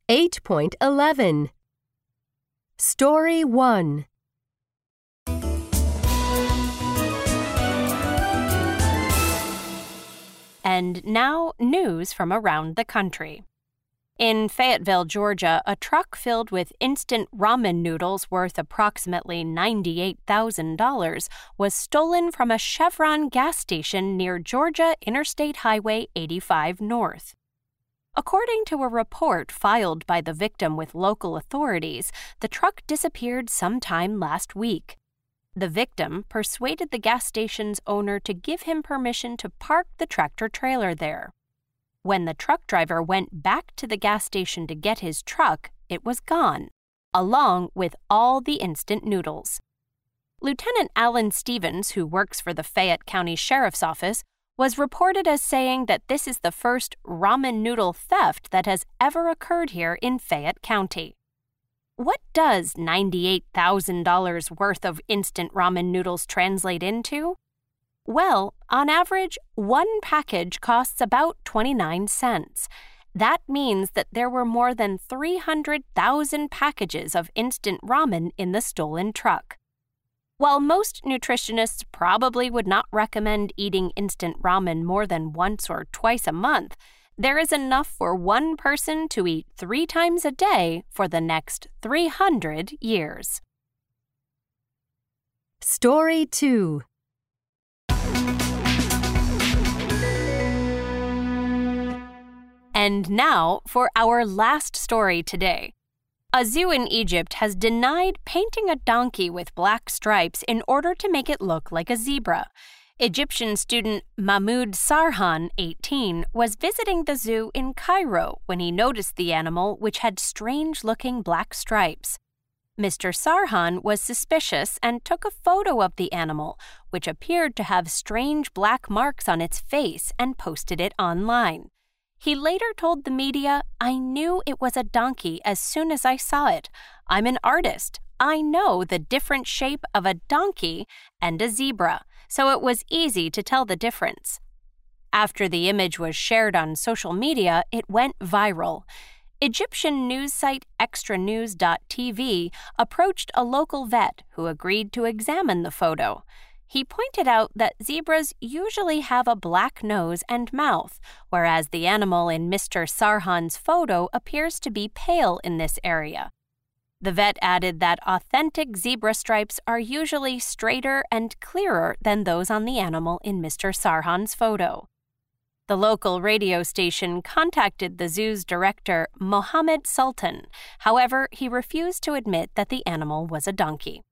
8.11 Story 1 And now, news from around the country. In Fayetteville, Georgia, a truck filled with instant ramen noodles worth approximately $98,000 was stolen from a Chevron gas station near Georgia Interstate Highway 85 North. According to a report filed by the victim with local authorities, the truck disappeared sometime last week. The victim persuaded the gas station's owner to give him permission to park the tractor-trailer there. When the truck driver went back to the gas station to get his truck, it was gone, along with all the instant noodles. Lieutenant Alan Stevens, who works for the Fayette County Sheriff's Office, was reported as saying that this is the first ramen noodle theft that has ever occurred here in Fayette County. What does $98,000 worth of instant ramen noodles translate into? Well, on average, one package costs about 29 cents. That means that there were more than 300,000 packages of instant ramen in the stolen truck. While most nutritionists probably would not recommend eating instant ramen more than once or twice a month, there is enough for one person to eat 3 times a day for the next 300 years. Story 2 And now for our last story today. A zoo in Egypt has denied painting a donkey with black stripes in order to make it look like a zebra. Egyptian student Mahmoud Sarhan, 18, was visiting the zoo in Cairo when he noticed the animal, which had strange-looking black stripes. Mr. Sarhan was suspicious and took a photo of the animal, which appeared to have strange black marks on its face, and posted it online. He later told the media, "I knew it was a donkey as soon as I saw it. I'm an artist. I know the different shape of a donkey and a zebra, so it was easy to tell the difference." After the image was shared on social media, it went viral. Egyptian news site extranews.tv approached a local vet who agreed to examine the photo. He pointed out that zebras usually have a black nose and mouth, whereas the animal in Mr. Sarhan's photo appears to be pale in this area. The vet added that authentic zebra stripes are usually straighter and clearer than those on the animal in Mr. Sarhan's photo. The local radio station contacted the zoo's director, Mohammed Sultan. However, he refused to admit that the animal was a donkey.